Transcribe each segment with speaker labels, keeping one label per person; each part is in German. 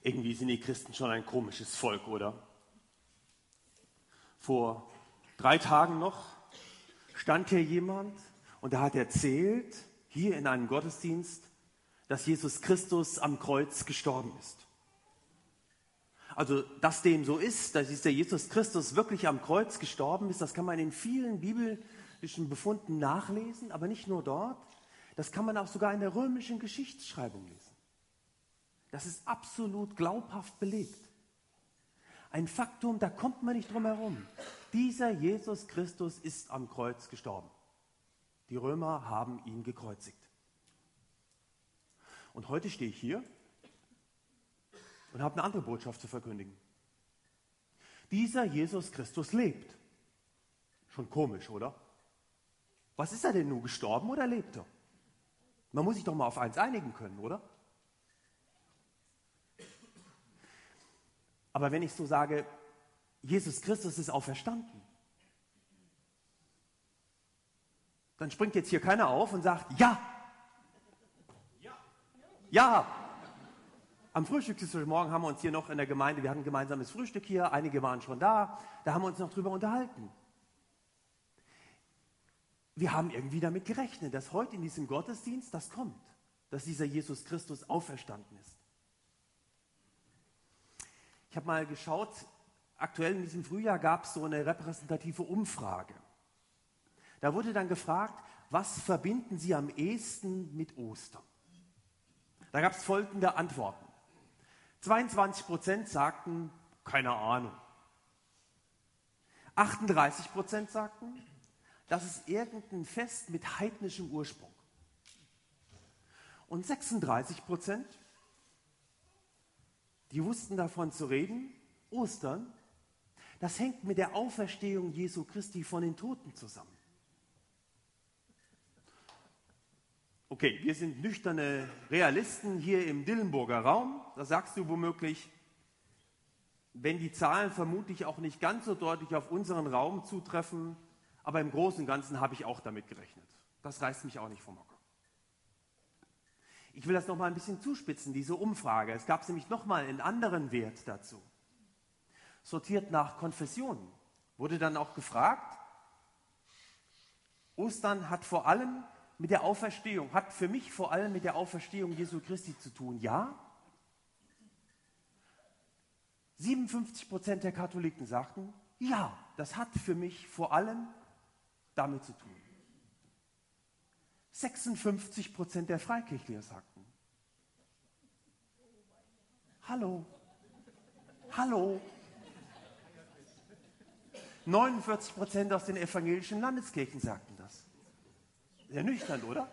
Speaker 1: Irgendwie sind die Christen schon ein komisches Volk, oder? Vor 3 Tagen noch stand hier jemand und er hat erzählt, hier in einem Gottesdienst, dass Jesus Christus am Kreuz gestorben ist. Also, dass dem so ist, dass dieser Jesus Christus wirklich am Kreuz gestorben ist, das kann man in vielen biblischen Befunden nachlesen, aber nicht nur dort. Das kann man auch sogar in der römischen Geschichtsschreibung lesen. Das ist absolut glaubhaft belegt. Ein Faktum, da kommt man nicht drum herum. Dieser Jesus Christus ist am Kreuz gestorben. Die Römer haben ihn gekreuzigt. Und heute stehe ich hier und habe eine andere Botschaft zu verkündigen. Dieser Jesus Christus lebt. Schon komisch, oder? Was ist er denn nun, gestorben oder lebt er? Man muss sich doch mal auf eins einigen können, oder? Aber wenn ich so sage, Jesus Christus ist auferstanden, dann springt jetzt hier keiner auf und sagt, ja, ja. Am Frühstückstisch heute Morgen haben wir uns hier noch in der Gemeinde, wir hatten ein gemeinsames Frühstück hier, einige waren schon da haben wir uns noch drüber unterhalten. Wir haben irgendwie damit gerechnet, dass heute in diesem Gottesdienst das kommt, dass dieser Jesus Christus auferstanden ist. Ich habe mal geschaut, aktuell in diesem Frühjahr gab es so eine repräsentative Umfrage. Da wurde dann gefragt, was verbinden Sie am ehesten mit Ostern? Da gab es folgende Antworten. 22% sagten, keine Ahnung. 38% sagten, das ist irgendein Fest mit heidnischem Ursprung. Und 36%, die wussten davon zu reden, Ostern, das hängt mit der Auferstehung Jesu Christi von den Toten zusammen. Okay, wir sind nüchterne Realisten hier im Dillenburger Raum. Da sagst du womöglich, wenn die Zahlen vermutlich auch nicht ganz so deutlich auf unseren Raum zutreffen, aber im Großen und Ganzen habe ich auch damit gerechnet. Das reißt mich auch nicht vom Hocker. Ich will das noch mal ein bisschen zuspitzen, diese Umfrage. Es gab nämlich noch mal einen anderen Wert dazu. Sortiert nach Konfessionen wurde dann auch gefragt, Ostern hat für mich vor allem mit der Auferstehung Jesu Christi zu tun. Ja? 57% der Katholiken sagten, ja, das hat für mich vor allem damit zu tun. 56% der Freikirchler sagten, hallo. 49% aus den evangelischen Landeskirchen sagten das. Sehr nüchtern, oder?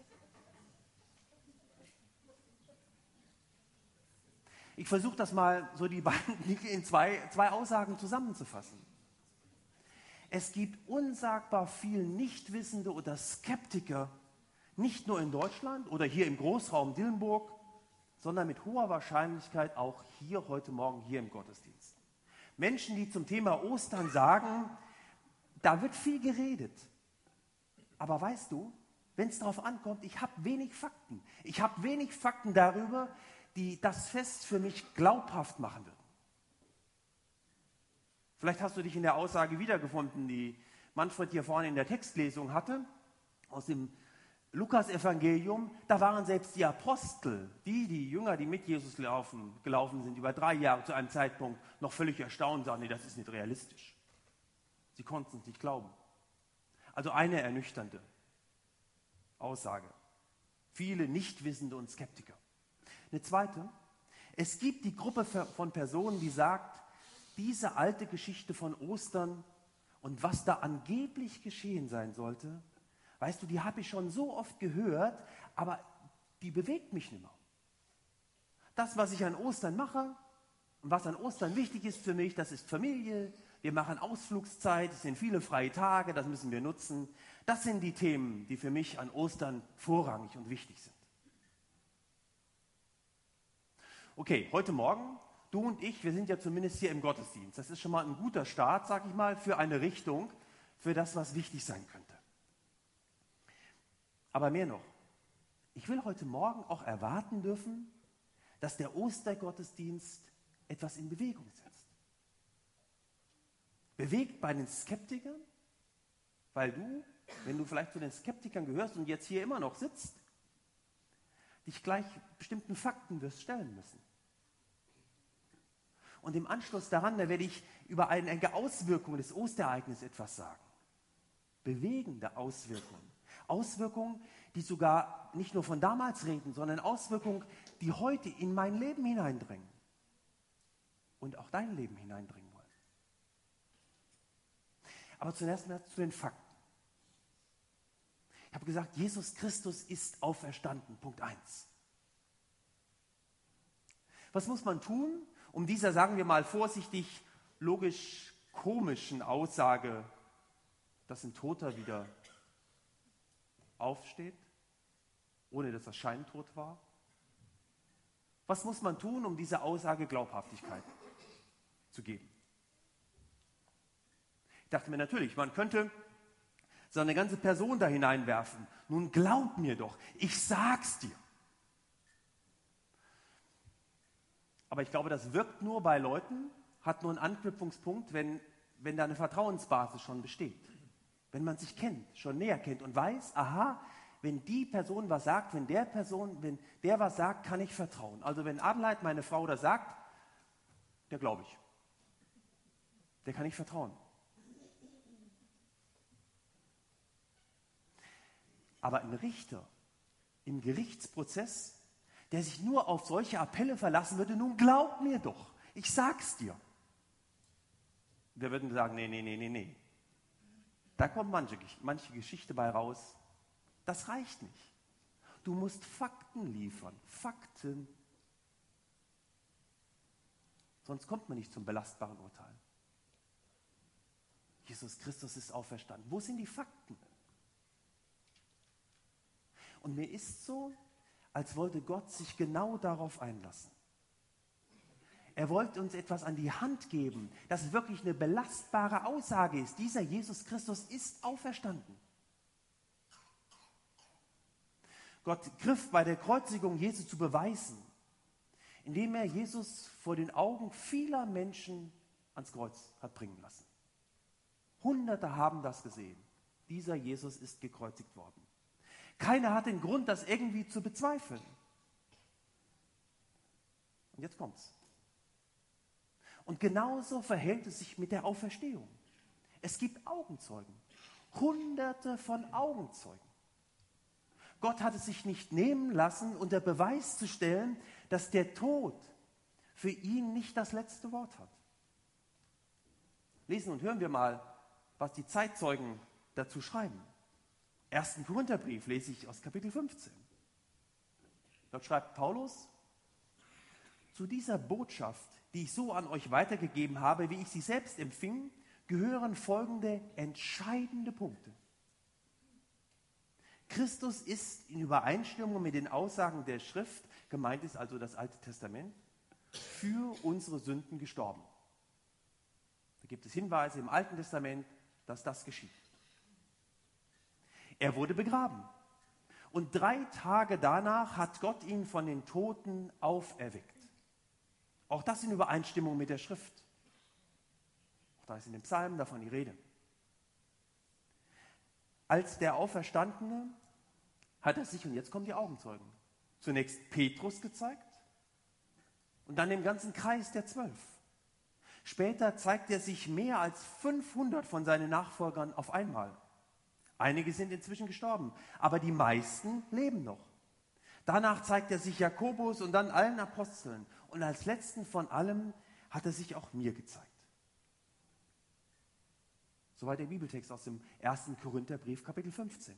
Speaker 1: Ich versuche das mal so die beiden in zwei Aussagen zusammenzufassen. Es gibt unsagbar viel Nichtwissende oder Skeptiker, nicht nur in Deutschland oder hier im Großraum Dillenburg, sondern mit hoher Wahrscheinlichkeit auch hier heute Morgen hier im Gottesdienst. Menschen, die zum Thema Ostern sagen, da wird viel geredet. Aber weißt du, wenn es darauf ankommt, ich habe wenig Fakten. Ich habe wenig Fakten darüber, die das Fest für mich glaubhaft machen würden. Vielleicht hast du dich in der Aussage wiedergefunden, die Manfred hier vorne in der Textlesung hatte, aus dem Lukas-Evangelium. Da waren selbst die Apostel, die Jünger, die mit Jesus gelaufen sind, über 3 Jahre zu einem Zeitpunkt, noch völlig erstaunt, sagen, nee, das ist nicht realistisch. Sie konnten es nicht glauben. Also eine ernüchternde Aussage. Viele Nichtwissende und Skeptiker. Eine zweite, es gibt die Gruppe von Personen, die sagt, diese alte Geschichte von Ostern und was da angeblich geschehen sein sollte, weißt du, die habe ich schon so oft gehört, aber die bewegt mich nicht mehr. Das, was ich an Ostern mache und was an Ostern wichtig ist für mich, das ist Familie, wir machen Ausflugszeit, es sind viele freie Tage, das müssen wir nutzen. Das sind die Themen, die für mich an Ostern vorrangig und wichtig sind. Okay, heute Morgen, du und ich, wir sind ja zumindest hier im Gottesdienst. Das ist schon mal ein guter Start, sag ich mal, für eine Richtung, für das, was wichtig sein könnte. Aber mehr noch, ich will heute Morgen auch erwarten dürfen, dass der Ostergottesdienst etwas in Bewegung setzt. Bewegt bei den Skeptikern, weil du, wenn du vielleicht zu den Skeptikern gehörst und jetzt hier immer noch sitzt, dich gleich bestimmten Fakten wirst stellen müssen. Und im Anschluss daran, da werde ich über eine Auswirkung des Osterereignisses etwas sagen. Bewegende Auswirkungen. Auswirkungen, die sogar nicht nur von damals reden, sondern Auswirkungen, die heute in mein Leben hineindringen und auch dein Leben hineindringen wollen. Aber zunächst mal zu den Fakten. Ich habe gesagt, Jesus Christus ist auferstanden. Punkt 1. Was muss man tun, um dieser, sagen wir mal vorsichtig, logisch komischen Aussage, dass ein Toter wieder aufsteht, ohne dass er scheintot war? Was muss man tun, um dieser Aussage Glaubhaftigkeit zu geben? Ich dachte mir natürlich, man könnte so eine ganze Person da hineinwerfen. Nun glaub mir doch, ich sag's dir. Aber ich glaube, das wirkt nur bei Leuten, hat nur einen Anknüpfungspunkt, wenn da eine Vertrauensbasis schon besteht. Wenn man sich kennt, schon näher kennt und weiß, aha, wenn die Person was sagt, wenn der was sagt, kann ich vertrauen. Also wenn Adelheid, meine Frau, das sagt, der glaube ich. Der kann ich vertrauen. Aber ein Richter im Gerichtsprozess, der sich nur auf solche Appelle verlassen würde, nun glaub mir doch, ich sag's dir. Wir würden sagen, nee. Da kommt manche Geschichte bei raus, das reicht nicht. Du musst Fakten liefern, Fakten. Sonst kommt man nicht zum belastbaren Urteil. Jesus Christus ist auferstanden. Wo sind die Fakten? Und mir ist so, als wollte Gott sich genau darauf einlassen. Er wollte uns etwas an die Hand geben, das wirklich eine belastbare Aussage ist. Dieser Jesus Christus ist auferstanden. Gott griff bei der Kreuzigung Jesu zu beweisen, indem er Jesus vor den Augen vieler Menschen ans Kreuz hat bringen lassen. Hunderte haben das gesehen. Dieser Jesus ist gekreuzigt worden. Keiner hat den Grund, das irgendwie zu bezweifeln. Und jetzt kommt's. Und genauso verhält es sich mit der Auferstehung. Es gibt Augenzeugen. Hunderte von Augenzeugen. Gott hat es sich nicht nehmen lassen, unter Beweis zu stellen, dass der Tod für ihn nicht das letzte Wort hat. Lesen und hören wir mal, was die Zeitzeugen dazu schreiben. 1. Korintherbrief lese ich aus Kapitel 15. Dort schreibt Paulus: Zu dieser Botschaft, die ich so an euch weitergegeben habe, wie ich sie selbst empfing, gehören folgende entscheidende Punkte. Christus ist in Übereinstimmung mit den Aussagen der Schrift, gemeint ist also das Alte Testament, für unsere Sünden gestorben. Da gibt es Hinweise im Alten Testament, dass das geschieht. Er wurde begraben. Und 3 Tage danach hat Gott ihn von den Toten auferweckt. Auch das in Übereinstimmung mit der Schrift. Auch da ist in den Psalmen davon die Rede. Als der Auferstandene hat er sich, und jetzt kommen die Augenzeugen, zunächst Petrus gezeigt und dann dem ganzen Kreis der 12. Später zeigt er sich mehr als 500 von seinen Nachfolgern auf einmal. Einige sind inzwischen gestorben, aber die meisten leben noch. Danach zeigt er sich Jakobus und dann allen Aposteln. Und als letzten von allem hat er sich auch mir gezeigt. Soweit der Bibeltext aus dem 1. Korintherbrief, Kapitel 15.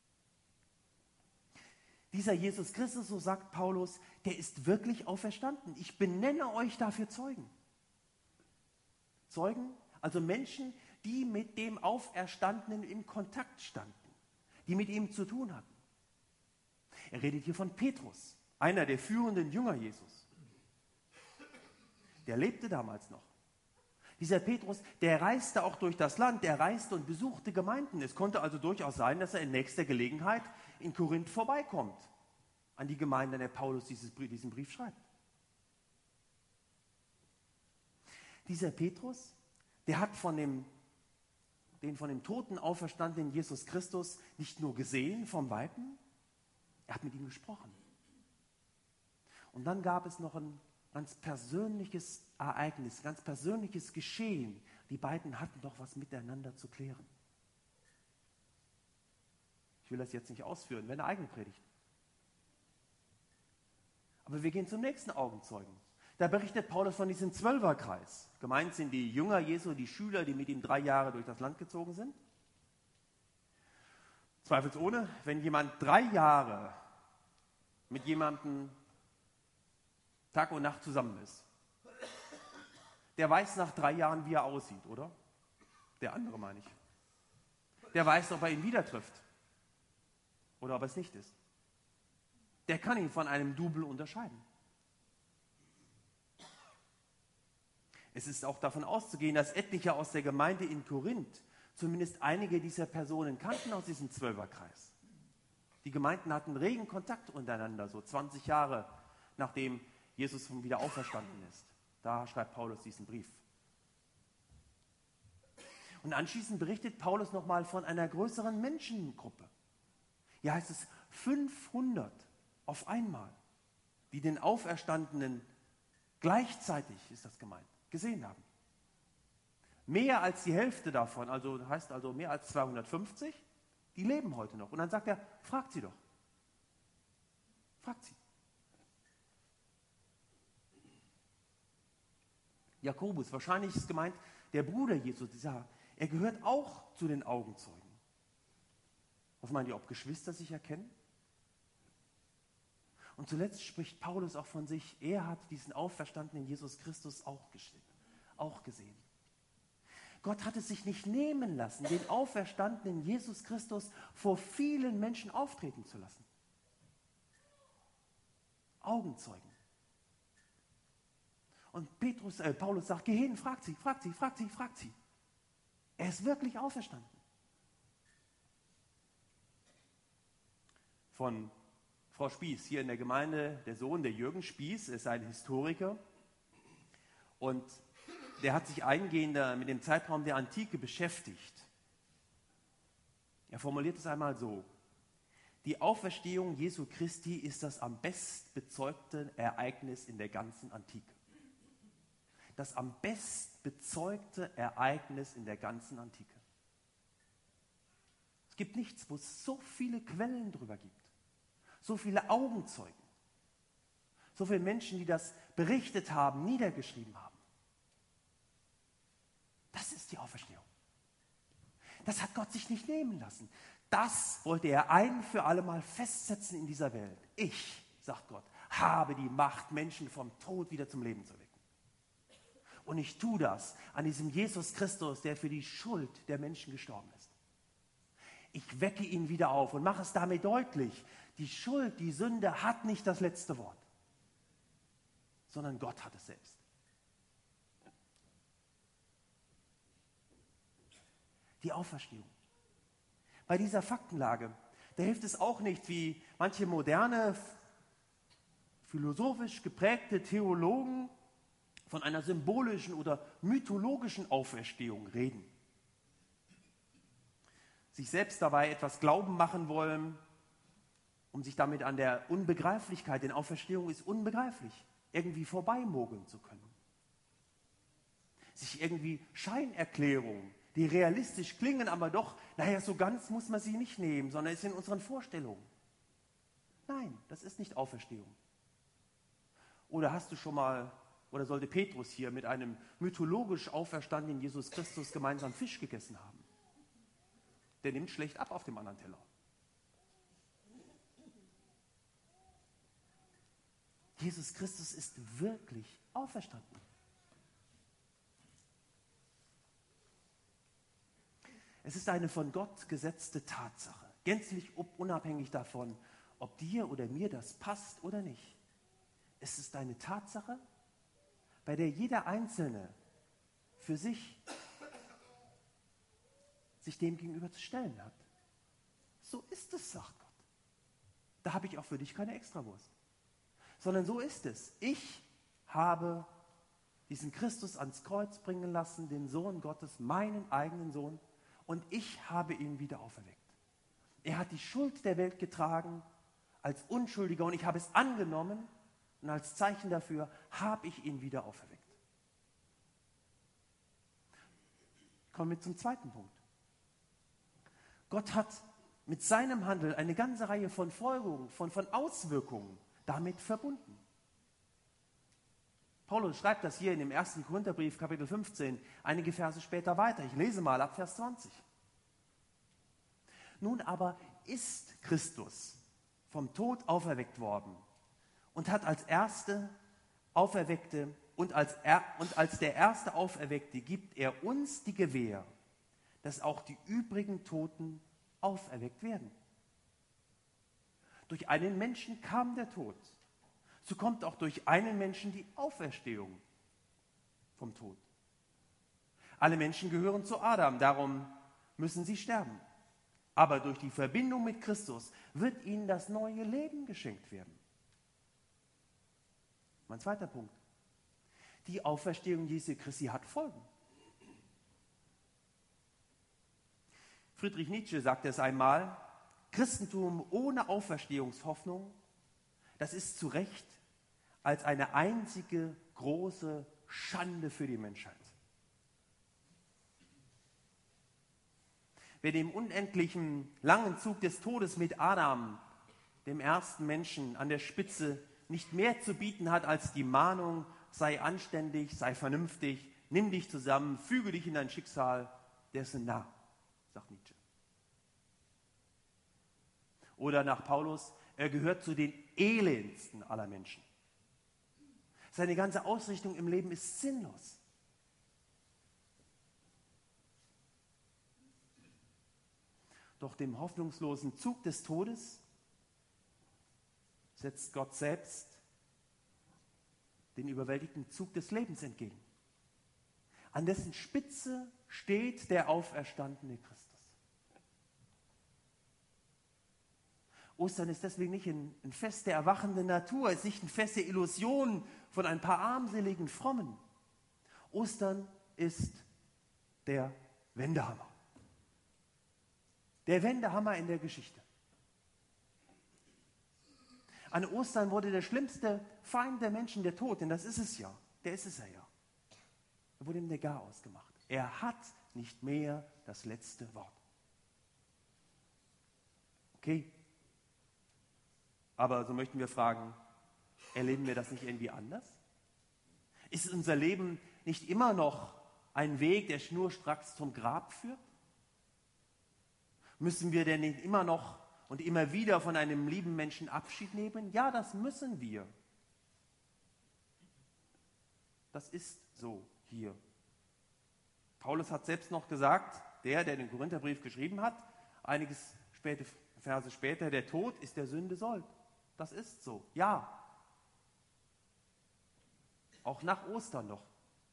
Speaker 1: Dieser Jesus Christus, so sagt Paulus, der ist wirklich auferstanden. Ich benenne euch dafür Zeugen. Zeugen, also Menschen, die mit dem Auferstandenen in Kontakt standen, die mit ihm zu tun hatten. Er redet hier von Petrus, einer der führenden Jünger Jesus. Der lebte damals noch. Dieser Petrus, der reiste auch durch das Land, der reiste und besuchte Gemeinden. Es konnte also durchaus sein, dass er in nächster Gelegenheit in Korinth vorbeikommt, an die Gemeinde, an der Paulus diesen Brief schreibt. Dieser Petrus, der hat den von dem Toten auferstandenen Jesus Christus nicht nur gesehen vom Weitem, er hat mit ihm gesprochen. Und dann gab es noch ein ganz persönliches Ereignis, ganz persönliches Geschehen. Die beiden hatten doch was miteinander zu klären. Ich will das jetzt nicht ausführen, wäre eine eigene Predigt. Aber wir gehen zum nächsten Augenzeugen. Da berichtet Paulus von diesem Zwölferkreis. Gemeint sind die Jünger Jesu, die Schüler, die mit ihm 3 Jahre durch das Land gezogen sind. Zweifelsohne, wenn jemand 3 Jahre mit jemandem Tag und Nacht zusammen ist, der weiß nach 3 Jahren, wie er aussieht, oder? Der andere meine ich. Der weiß, ob er ihn wieder trifft oder ob er es nicht ist. Der kann ihn von einem Double unterscheiden. Es ist auch davon auszugehen, dass etliche aus der Gemeinde in Korinth zumindest einige dieser Personen kannten aus diesem Zwölferkreis. Die Gemeinden hatten regen Kontakt untereinander, so 20 Jahre nachdem Jesus wieder auferstanden ist. Da schreibt Paulus diesen Brief. Und anschließend berichtet Paulus nochmal von einer größeren Menschengruppe. Hier heißt es 500 auf einmal, die den Auferstandenen gleichzeitig, ist das gemeint, gesehen haben. Mehr als die Hälfte davon, heißt also mehr als 250, die leben heute noch. Und dann sagt er, fragt sie doch. Fragt sie. Jakobus, wahrscheinlich ist gemeint, der Bruder Jesus, er gehört auch zu den Augenzeugen. Was meint ihr, ob Geschwister sich erkennen? Und zuletzt spricht Paulus auch von sich, er hat diesen auferstandenen Jesus Christus auch gesehen. Gott hat es sich nicht nehmen lassen, den auferstandenen Jesus Christus vor vielen Menschen auftreten zu lassen. Augenzeugen. Und Paulus sagt, geh hin, fragt sie. Er ist wirklich auferstanden. Von Frau Spieß, hier in der Gemeinde, der Sohn, der Jürgen Spieß, ist ein Historiker und der hat sich eingehender mit dem Zeitraum der Antike beschäftigt. Er formuliert es einmal so: Die Auferstehung Jesu Christi ist das am bestbezeugte Ereignis in der ganzen Antike. Das am bestbezeugte Ereignis in der ganzen Antike. Es gibt nichts, wo es so viele Quellen drüber gibt. So viele Augenzeugen, so viele Menschen, die das berichtet haben, niedergeschrieben haben. Das ist die Auferstehung. Das hat Gott sich nicht nehmen lassen. Das wollte er ein für alle Mal festsetzen in dieser Welt. Ich, sagt Gott, habe die Macht, Menschen vom Tod wieder zum Leben zu wecken. Und ich tue das an diesem Jesus Christus, der für die Schuld der Menschen gestorben ist. Ich wecke ihn wieder auf und mache es damit deutlich, die Schuld, die Sünde hat nicht das letzte Wort, sondern Gott hat es selbst. Die Auferstehung. Bei dieser Faktenlage, da hilft es auch nicht, wie manche moderne, philosophisch geprägte Theologen von einer symbolischen oder mythologischen Auferstehung reden. Sich selbst dabei etwas glauben machen wollen, um sich damit an der Unbegreiflichkeit, denn Auferstehung ist unbegreiflich, irgendwie vorbeimogeln zu können. Sich irgendwie Scheinerklärungen, die realistisch klingen, aber doch, so ganz muss man sie nicht nehmen, sondern ist in unseren Vorstellungen. Nein, das ist nicht Auferstehung. Oder hast du schon mal, oder sollte Petrus hier mit einem mythologisch auferstandenen Jesus Christus gemeinsam Fisch gegessen haben? Der nimmt schlecht ab auf dem anderen Teller. Jesus Christus ist wirklich auferstanden. Es ist eine von Gott gesetzte Tatsache, gänzlich unabhängig davon, ob dir oder mir das passt oder nicht. Es ist eine Tatsache, bei der jeder Einzelne für sich dem gegenüber zu stellen hat. So ist es, sagt Gott. Da habe ich auch für dich keine Extrawurst. Sondern so ist es. Ich habe diesen Christus ans Kreuz bringen lassen, den Sohn Gottes, meinen eigenen Sohn, und ich habe ihn wieder auferweckt. Er hat die Schuld der Welt getragen als Unschuldiger und ich habe es angenommen und als Zeichen dafür habe ich ihn wieder auferweckt. Kommen wir zum zweiten Punkt. Gott hat mit seinem Handeln eine ganze Reihe von Folgerungen, von Auswirkungen damit verbunden. Paulus schreibt das hier in dem 1. Korintherbrief, Kapitel 15, einige Verse später weiter. Ich lese mal ab Vers 20. Nun aber ist Christus vom Tod auferweckt worden und hat als Erste Auferweckte und als der erste Auferweckte gibt er uns die Gewähr, dass auch die übrigen Toten auferweckt werden. Durch einen Menschen kam der Tod. So kommt auch durch einen Menschen die Auferstehung vom Tod. Alle Menschen gehören zu Adam, darum müssen sie sterben. Aber durch die Verbindung mit Christus wird ihnen das neue Leben geschenkt werden. Mein zweiter Punkt. Die Auferstehung Jesu Christi hat Folgen. Friedrich Nietzsche sagte es einmal, Christentum ohne Auferstehungshoffnung, das ist zu Recht als eine einzige große Schande für die Menschheit. Wer dem unendlichen langen Zug des Todes mit Adam, dem ersten Menschen, an der Spitze nicht mehr zu bieten hat als die Mahnung, sei anständig, sei vernünftig, nimm dich zusammen, füge dich in dein Schicksal, der ist ein Narr, sagt Nietzsche. Oder nach Paulus, er gehört zu den elendsten aller Menschen. Seine ganze Ausrichtung im Leben ist sinnlos. Doch dem hoffnungslosen Zug des Todes setzt Gott selbst den überwältigenden Zug des Lebens entgegen. An dessen Spitze steht der auferstandene Christus. Ostern ist deswegen nicht ein Fest der erwachenden Natur, es ist nicht ein Fest der Illusion von ein paar armseligen Frommen. Ostern ist der Wendehammer. Der Wendehammer in der Geschichte. An Ostern wurde der schlimmste Feind der Menschen der Tod, denn das ist es ja. Der ist es ja. Er wurde ihm der Garaus gemacht. Er hat nicht mehr das letzte Wort. Okay. Aber so möchten wir fragen, erleben wir das nicht irgendwie anders? Ist unser Leben nicht immer noch ein Weg, der schnurstracks zum Grab führt? Müssen wir denn nicht immer noch und immer wieder von einem lieben Menschen Abschied nehmen? Ja, das müssen wir. Das ist so hier. Paulus hat selbst noch gesagt, der den Korintherbrief geschrieben hat, einiges Verse später, der Tod ist der Sünde Sold. Das ist so, ja. Auch nach Ostern noch.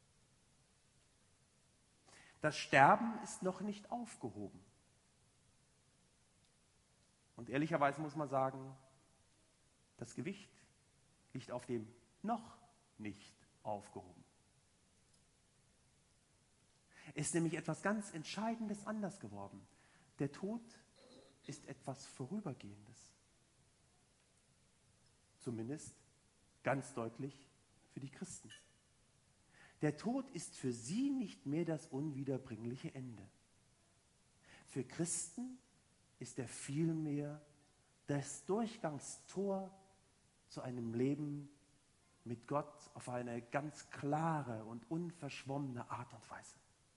Speaker 1: Das Sterben ist noch nicht aufgehoben. Und ehrlicherweise muss man sagen, das Gewicht liegt auf dem noch nicht aufgehoben. Es ist nämlich etwas ganz Entscheidendes anders geworden. Der Tod ist etwas Vorübergehendes. Zumindest ganz deutlich für die Christen. Der Tod ist für sie nicht mehr das unwiederbringliche Ende. Für Christen ist er vielmehr das Durchgangstor zu einem Leben mit Gott auf eine ganz klare und unverschwommene Art und Weise.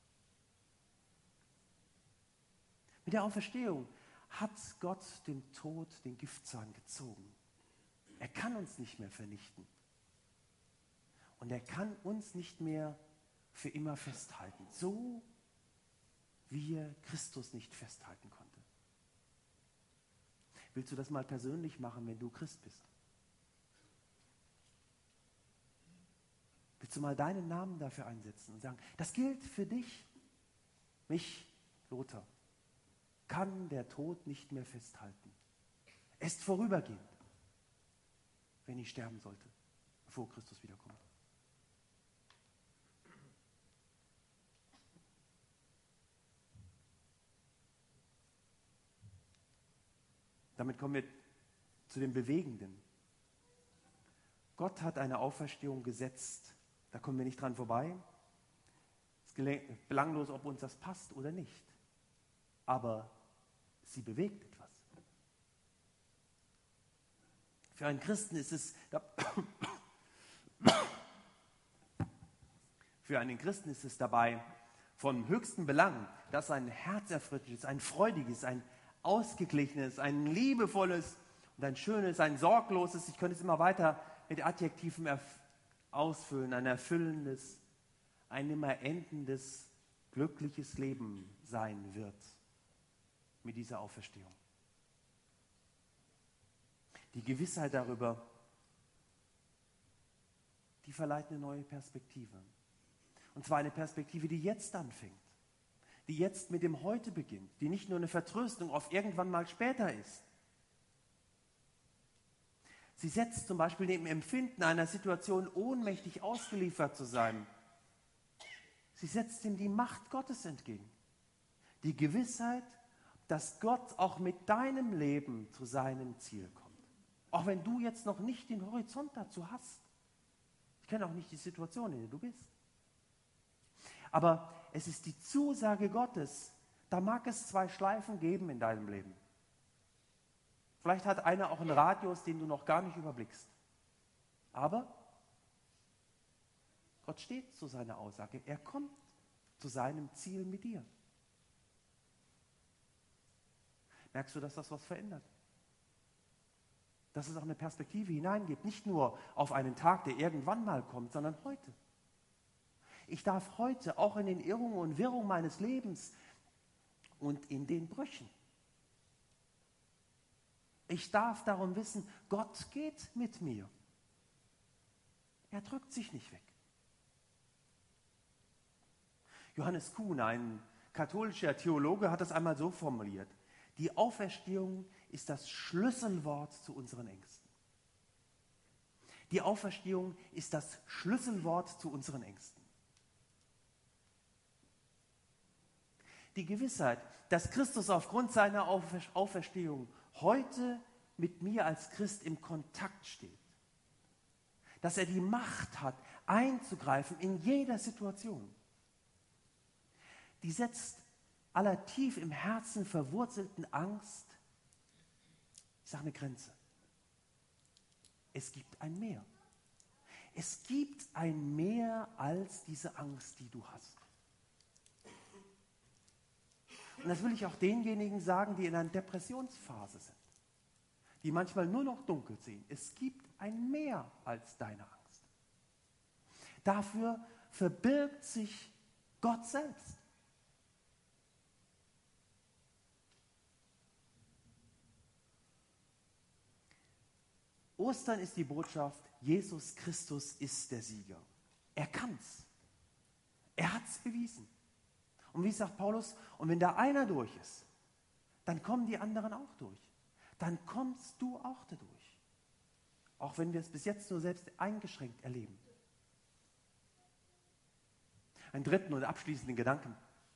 Speaker 1: Mit der Auferstehung hat Gott dem Tod den Giftzahn gezogen. Er kann uns nicht mehr vernichten. Und er kann uns nicht mehr für immer festhalten, so wie er Christus nicht festhalten konnte. Willst du das mal persönlich machen, wenn du Christ bist? Willst du mal deinen Namen dafür einsetzen und sagen, das gilt für dich, mich, Lothar, kann der Tod nicht mehr festhalten. Er ist vorübergehend, wenn ich sterben sollte, bevor Christus wiederkommt. Damit kommen wir zu dem Bewegenden. Gott hat eine Auferstehung gesetzt. Da kommen wir nicht dran vorbei. Es ist belanglos, ob uns das passt oder nicht. Aber sie bewegt etwas. Für einen Christen ist es dabei von höchstem Belang, dass ein herzerfrischendes, ein freudiges, ein ausgeglichenes, ein liebevolles und ein schönes, ein sorgloses, ich könnte es immer weiter mit Adjektiven ausfüllen, ein erfüllendes, ein immer endendes, glückliches Leben sein wird mit dieser Auferstehung. Die Gewissheit darüber, die verleiht eine neue Perspektive. Und zwar eine Perspektive, die jetzt anfängt, die jetzt mit dem Heute beginnt, die nicht nur eine Vertröstung auf irgendwann mal später ist. Sie setzt zum Beispiel dem Empfinden einer Situation, ohnmächtig ausgeliefert zu sein. Sie setzt ihm die Macht Gottes entgegen. Die Gewissheit, dass Gott auch mit deinem Leben zu seinem Ziel kommt. Auch wenn du jetzt noch nicht den Horizont dazu hast. Ich kenne auch nicht die Situation, in der du bist. Aber es ist die Zusage Gottes, da mag es 2 Schleifen geben in deinem Leben. Vielleicht hat einer auch einen Radius, den du noch gar nicht überblickst. Aber Gott steht zu seiner Aussage. Er kommt zu seinem Ziel mit dir. Merkst du, dass das was verändert? Dass es auch eine Perspektive hineingibt. Nicht nur auf einen Tag, der irgendwann mal kommt, sondern heute. Ich darf heute auch in den Irrungen und Wirrungen meines Lebens und in den Brüchen. Ich darf darum wissen, Gott geht mit mir. Er drückt sich nicht weg. Johannes Kuhn, ein katholischer Theologe, hat das einmal so formuliert. Die Auferstehung ist das Schlüsselwort zu unseren Ängsten. Die Auferstehung ist das Schlüsselwort zu unseren Ängsten. Die Gewissheit, dass Christus aufgrund seiner Auferstehung heute mit mir als Christ im Kontakt steht. Dass er die Macht hat, einzugreifen in jeder Situation. Die setzt aller tief im Herzen verwurzelten Angst, ich sage eine Grenze. Es gibt ein Mehr. Es gibt ein Mehr als diese Angst, die du hast. Und das will ich auch denjenigen sagen, die in einer Depressionsphase sind, die manchmal nur noch dunkel sehen. Es gibt ein Mehr als deine Angst. Dafür verbirgt sich Gott selbst. Ostern ist die Botschaft, Jesus Christus ist der Sieger. Er kann's. Er hat's bewiesen. Und wie sagt Paulus, und wenn da einer durch ist, dann kommen die anderen auch durch. Dann kommst du auch dadurch. Auch wenn wir es bis jetzt nur selbst eingeschränkt erleben. Einen dritten und abschließenden Gedanken.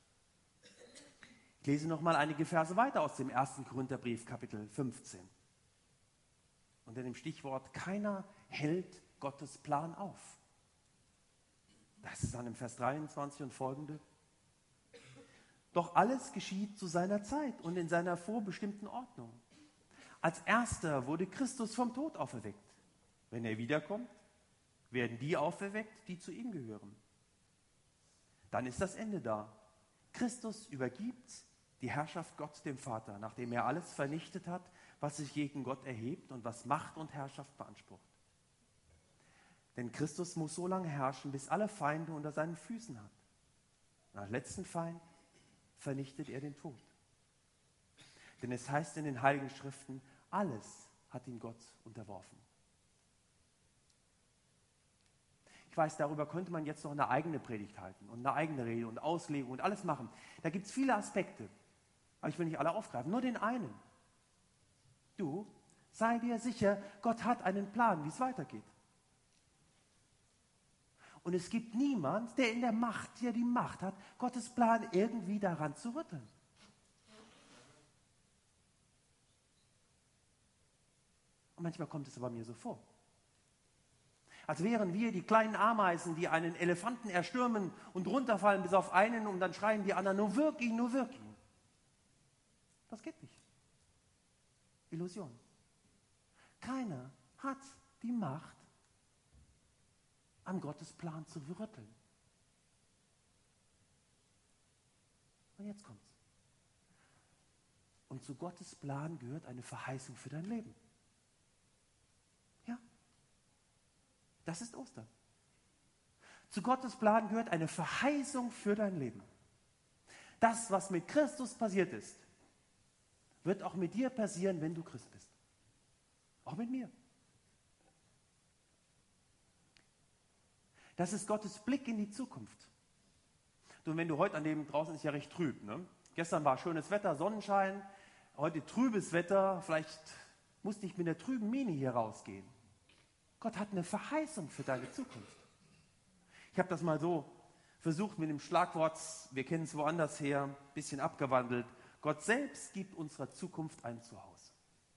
Speaker 1: Ich lese noch mal einige Verse weiter aus dem 1. Korintherbrief, Kapitel 15. Unter dem Stichwort, keiner hält Gottes Plan auf. Das ist dann im Vers 23 und folgende. Doch alles geschieht zu seiner Zeit und in seiner vorbestimmten Ordnung. Als erster wurde Christus vom Tod auferweckt. Wenn er wiederkommt, werden die auferweckt, die zu ihm gehören. Dann ist das Ende da. Christus übergibt die Herrschaft Gott dem Vater, nachdem er alles vernichtet hat, was sich gegen Gott erhebt und was Macht und Herrschaft beansprucht. Denn Christus muss so lange herrschen, bis alle Feinde unter seinen Füßen hat. Nach letzten Feind vernichtet er den Tod. Denn es heißt in den Heiligen Schriften, alles hat ihn Gott unterworfen. Ich weiß, darüber könnte man jetzt noch eine eigene Predigt halten und eine eigene Rede und Auslegung und alles machen. Da gibt es viele Aspekte, aber ich will nicht alle aufgreifen, nur den einen. Du, sei dir sicher, Gott hat einen Plan, wie es weitergeht. Und es gibt niemand, der in der Macht, der die Macht hat, Gottes Plan irgendwie daran zu rütteln. Und manchmal kommt es aber mir so vor. Als wären wir die kleinen Ameisen, die einen Elefanten erstürmen und runterfallen bis auf einen und dann schreien die anderen, nur wirk ihn, nur wirk ihn. Das geht nicht. Illusion. Keiner hat die Macht, an Gottes Plan zu rütteln. Und jetzt kommt's. Und zu Gottes Plan gehört eine Verheißung für dein Leben. Ja, das ist Ostern. Zu Gottes Plan gehört eine Verheißung für dein Leben. Das, was mit Christus passiert ist, wird auch mit dir passieren, wenn du Christ bist. Auch mit mir. Das ist Gottes Blick in die Zukunft. Und wenn du heute an dem, draußen ist ja recht trüb, ne? Gestern war schönes Wetter, Sonnenschein, heute trübes Wetter, vielleicht musst du nicht mit der trüben Miene hier rausgehen. Gott hat eine Verheißung für deine Zukunft. Ich habe das mal so versucht mit dem Schlagwort, wir kennen es woanders her, ein bisschen abgewandelt. Gott selbst gibt unserer Zukunft ein Zuhause.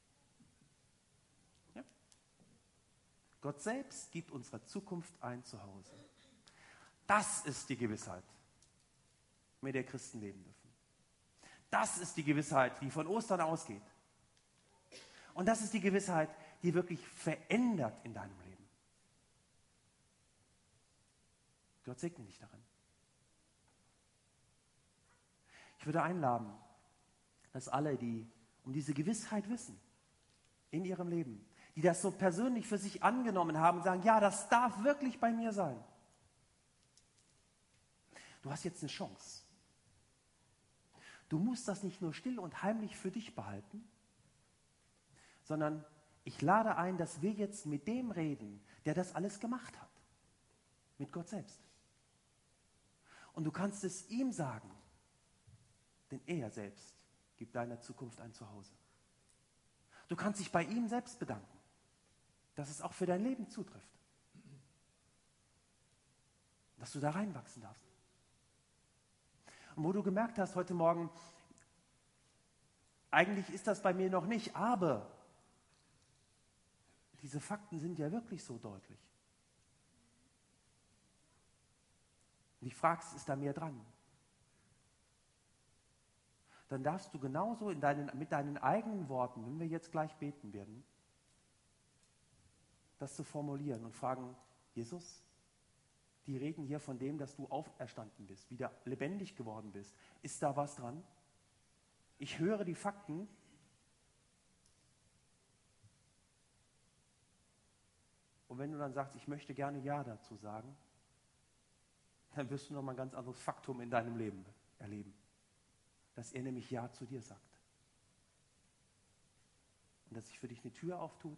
Speaker 1: Ja? Gott selbst gibt unserer Zukunft ein Zuhause. Das ist die Gewissheit, mit der Christen leben dürfen. Das ist die Gewissheit, die von Ostern ausgeht. Und das ist die Gewissheit, die wirklich verändert in deinem Leben. Gott segne dich darin. Ich würde einladen, dass alle, die um diese Gewissheit wissen in ihrem Leben, die das so persönlich für sich angenommen haben, sagen, ja, das darf wirklich bei mir sein. Du hast jetzt eine Chance. Du musst das nicht nur still und heimlich für dich behalten, sondern ich lade ein, dass wir jetzt mit dem reden, der das alles gemacht hat. Mit Gott selbst. Und du kannst es ihm sagen, denn er selbst gibt deiner Zukunft ein Zuhause. Du kannst dich bei ihm selbst bedanken, dass es auch für dein Leben zutrifft. Dass du da reinwachsen darfst. Und wo du gemerkt hast heute Morgen, eigentlich ist das bei mir noch nicht, aber diese Fakten sind ja wirklich so deutlich. Und ich fragst, ist da mehr dran? Dann darfst du genauso mit deinen eigenen Worten, wenn wir jetzt gleich beten werden, das zu formulieren und fragen, Jesus, die reden hier von dem, dass du auferstanden bist, wieder lebendig geworden bist. Ist da was dran? Ich höre die Fakten. Und wenn du dann sagst, ich möchte gerne Ja dazu sagen, dann wirst du nochmal ein ganz anderes Faktum in deinem Leben erleben. Dass er nämlich Ja zu dir sagt. Und dass sich für dich eine Tür auftut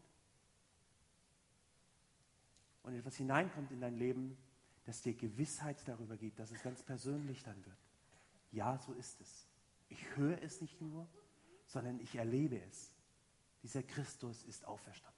Speaker 1: und etwas hineinkommt in dein Leben, das dir Gewissheit darüber gibt, dass es ganz persönlich dann wird. Ja, so ist es. Ich höre es nicht nur, sondern ich erlebe es. Dieser Christus ist auferstanden.